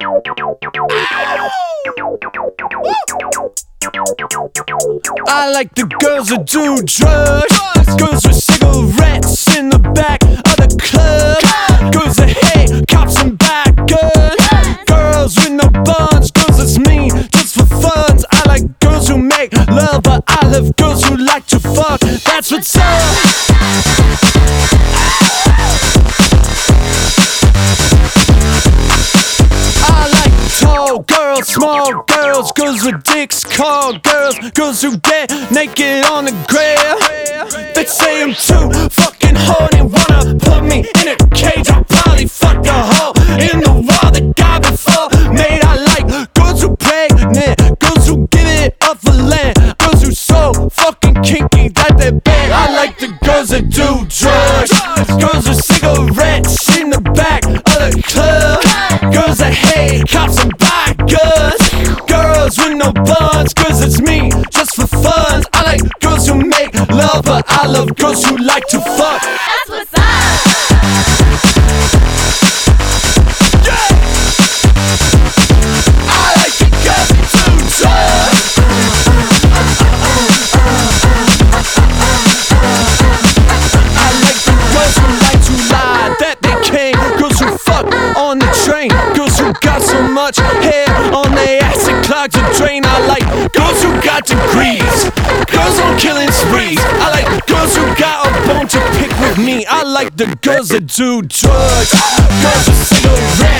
I like the girls that do drugs, girls with cigarettes in the back of the club, girls that hate cops and bad guns, girls with no buns, girls that's mean just for funs. I like girls who make love, but I love girls who like to fuck. That's what's up. Girls, small girls, girls with dicks, call girls, girls who get naked on the grill. They say I'm too fucking horny, wanna put me in a cage. I'll probably fuck the hole in the wall the guy before made. I like girls who pregnant, girls who give it up for land, girls who so fucking kinky that they beg. I like the girls that do drugs, girls with cigarettes in the back of the club, girls that hate cops and buy guns, girls with no buns, girls it's me just for fun. I like girls who make love, but I love girls who like to fuck. That's what's up. Yeah. I like the girls that do drugs. I like the girls who like to lie that they came, girls who fuck on the train, girls who got so much hair on their ass it clogs a drain. I like girls who got degrees, girls on killing sprees. I like girls who got a bone to pick with me. I like the girls that do drugs, girls with cigarettes.